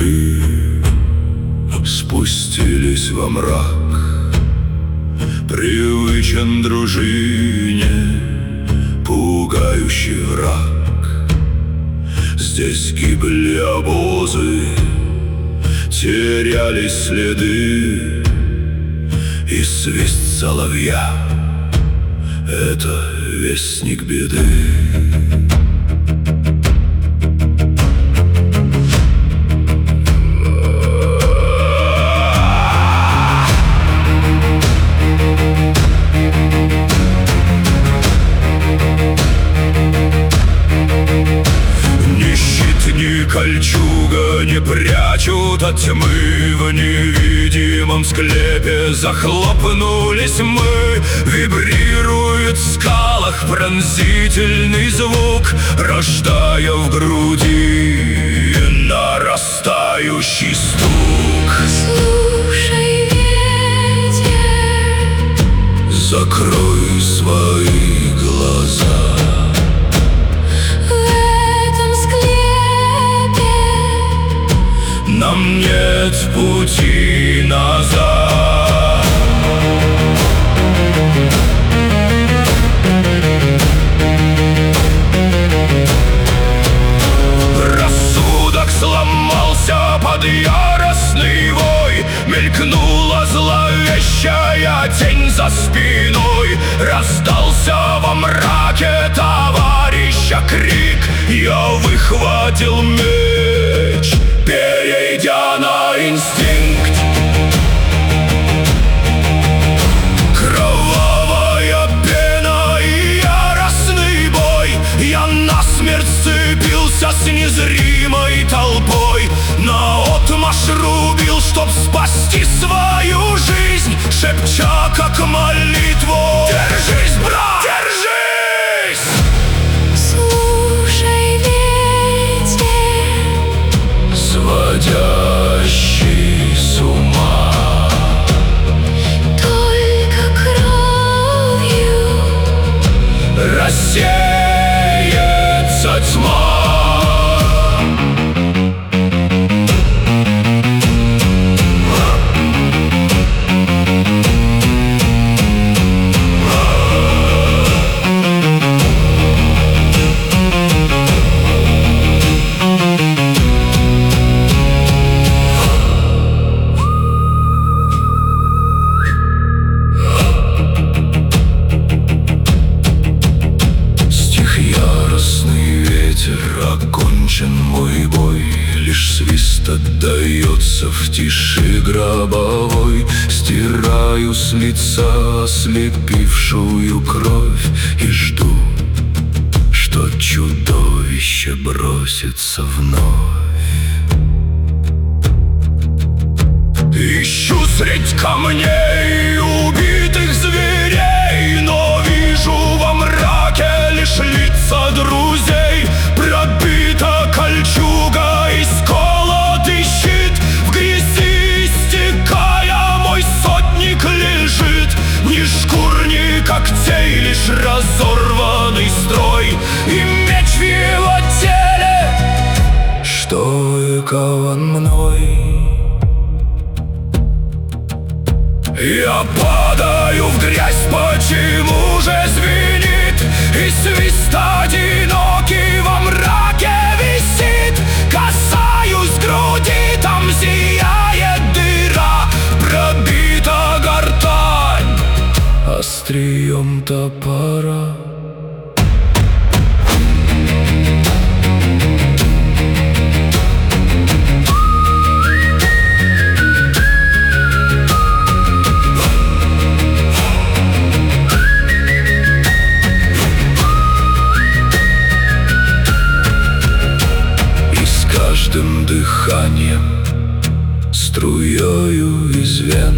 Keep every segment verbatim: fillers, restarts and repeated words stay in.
души спустились во мрак. Привычен дружине пугающий враг. Здесь гибли обозы, терялись следы, и свист соловья — это вестник беды. Кольчуга не прячут от тьмы. В невидимом склепе захлопнулись мы. Вибрирует в скалах пронзительный звук, рождая в груди нарастающий стук. Слушай, ветер, закрой свои глаза. Нам нет пути назад. Рассудок сломался под яростный вой. Мелькнула зловещая тень за спиной. Раздался во мраке товарища крик. Я выхватил меч, перейдя на инстинкт. Кровавая пена и яростный бой. Я насмерть сцепился с незримой толпой. Наотмашь рубил, чтоб спасти свою жизнь, шепча как молитву: держись, брат, держись! слушай, ветер, сводящий с ума. только кровью Рассеется тьма. Окончен мой бой, лишь свист отдается в тиши гробовой. Стираю с лица ослепившую кровь и жду, что чудовище бросится вновь. Ищу средь камней убитых зверей, но вижу во мраке лишь лица друзей. Пробита кольчуга и сколотый щит, в грязи истекая мой сотник лежит. Ни шкур, ни когтей, лишь разорванный строй, и меч в его теле, что выкован мной. Я падаю в грязь, почему же звенит, и свист одинокий во мраке висит. Касаюсь груди, там зияет дыра, пробита гортань острием топора. Каждым дыханием, струёю из вен,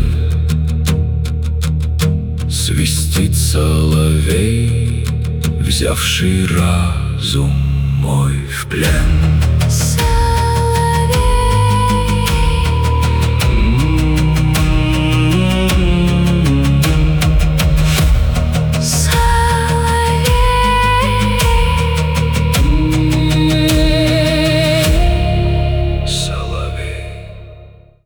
свистит соловей, взявший разум мой в плен.